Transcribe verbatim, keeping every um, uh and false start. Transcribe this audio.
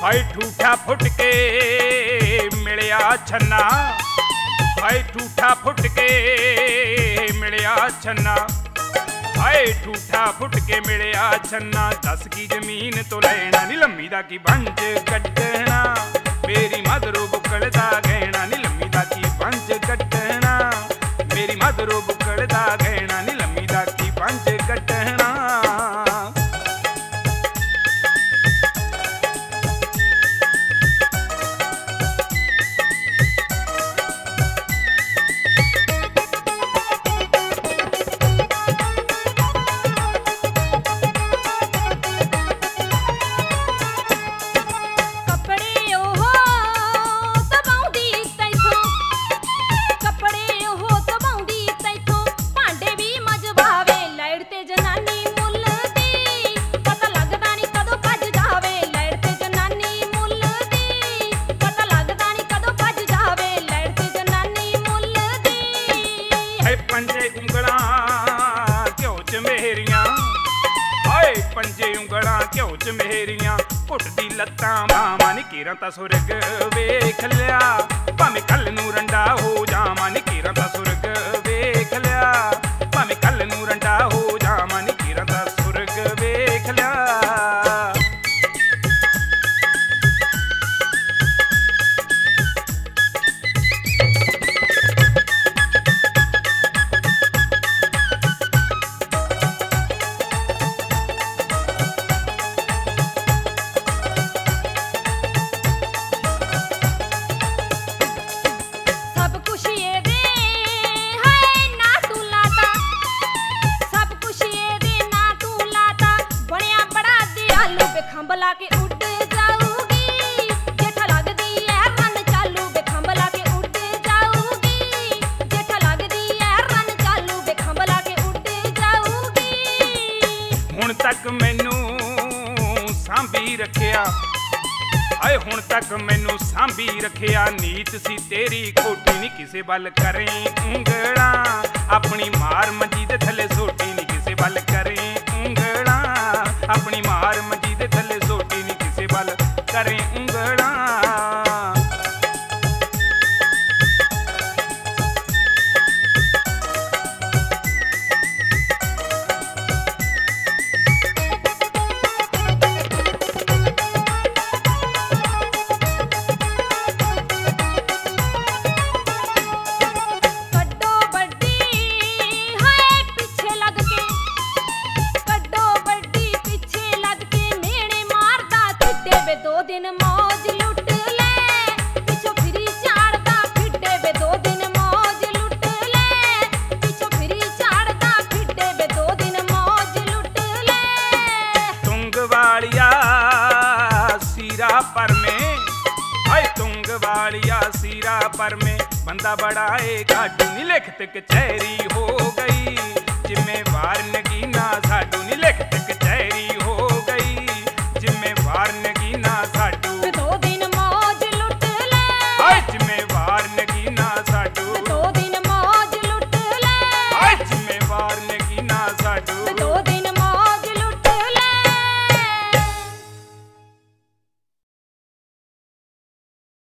ਹਾਏ ਠੂਠਾ ਫੁੱਟ ਕੇ ਮਿਲਿਆ ਛੰਨਾ, ਹਾਏ ਠੂਠਾ ਫੁੱਟ ਕੇ ਮਿਲਿਆ ਛੰਨਾ, ਹਾਏ ਠੂਠਾ ਫੁੱਟ ਕੇ ਮਿਲਿਆ ਛੰਨਾ। ਦਸ ਕੀ ਜ਼ਮੀਨ ਤੋਂ ਲੈਣਾ ਨੀ ਲੰਮੀ ਦਾ ਕੀ ਬੰਜ ਕੱਢਣਾ, ਮੇਰੀ ਮਧਰੋਂ ਬੁੱਕਲ ਦਾ ਗਹਿਣਾ ਨੀ ਲੰਮੀ ਦਾ ਕੀ ਬੰਜ ਕੱਢਣਾ, ਮੇਰੀ ਮਧਰੋਂ ਬੁੱਕਲ ਦਾ ਗਹਿਣਾ ਨੀ ਲੰਮੀ ਦਾ ਕੀ ਬੰਜ ਕੱਢਣਾ। ਪੰਜੇ ਉਂਗਲਾਂ ਘਿਓ ਚ ਮੇਰੀਆਂ, ਹਾਏ ਪੰਜੇ ਉਂਗਲਾਂ ਘਿਓ ਚ ਮੇਰੀਆਂ, ਘੁੱਟਦੀ ਲੱਤਾਂ ਬਾਵਾਂ ਨੀ ਕੇਰਾਂ ਤਾਂ ਸੁਰਗ ਵੇਖ ਲਿਆ, ਭਾਵੇਂ ਕੱਲ ਨੂੰ ਰੰਡਾ ਹੋ ਜਾਵਾਂ ਨੀ ਕੇਰਾਂ ਤਾਂ ਸੁਰਗ ਵੇਖ ਲਿਆ, ਭਾਵੇਂ ਕੱਲ ਨੂੰ ਰੰਡਾ ਹੋ ਜਾਵਾਂ ਨੀ ਕੇਰਾਂ ਤਾਂ ਸੁਰਗ ਵੇਖ ਲਿਆ। ਖੰਭਲਾ ਕੇ ਉੱਡ ਜਾਊਗੀ ਜੇਠਾ ਲੱਗਦੀ ਐ ਰਨ ਚਾਲੂ ਬੇ ਖੰਭਲਾ ਕੇ ਉੱਡ ਜਾਊਗੀ ਜੇਠਾ ਲੱਗਦੀ ਐ ਰਨ ਚਾਲੂ ਬੇ ਖੰਭਲਾ ਕੇ ਉੱਡ ਜਾਊਗੀ। ਹੁਣ ਤੱਕ ਮੈਨੂੰ ਸਾਂਭੀ ਰੱਖਿਆ, ਹਾਏ ਹੁਣ ਤੱਕ ਮੈਨੂੰ ਸਾਂਭੀ ਰੱਖਿਆ, ਨੀਤ ਸੀ ਤੇਰੀ ਖੋਟੀ ਨੀ ਕਿਸੇ ਵੱਲ ਕਰੇ ਉਂਗਲਾਂ, ਆਪਣੀ ਮਾਰ ਮੰਜੀ ਦੇ ਥੱਲੇ ਸੋਟੀ ਨੀ ਕਿਸੇ ਵੱਲ ਕਰੇ ਉਂਗਲਾਂ, ਆਪਣੀ ਮਾਰ ਮੰਜੀ ਦੇ ਥੱਲੇ ਸੋਟੀ ਨੀ ਕਿਸੇ ਵੱਲ ਕਰੇ ਉਂਗਲਾਂ। ਦੋ ਦਿਨ ਮੌਜ ਲੁੱਟ ਲੈ ਪਿੱਛੋਂ ਫਿਰੀ ਝਾੜਦਾ ਫਿੱਡੇ ਵੇ, ਦੋ ਦਿਨ ਮੌਜ ਲੁੱਟ ਲੈ ਪਿੱਛੋਂ ਫਿਰੀ ਝਾੜਦਾ ਫਿੱਡੇ ਵੇ, ਦੋ ਦਿਨ ਮੌਜ ਲੁੱਟ ਲੈ। ਤੁੰਗ ਵਾਲੀਆ ਸੀਰਾ ਪਰਮੇ, ਹਾਏ ਤੁੰਗ ਵਾਲੀਆ ਸੀਰਾ ਪਰਮੇ, ਬੰਦਾ ਬੜਾ ਏ ਕਾਟੂ ਨੀ ਲਿਖਤ ਕਚਹਿਰੀ ਹੋ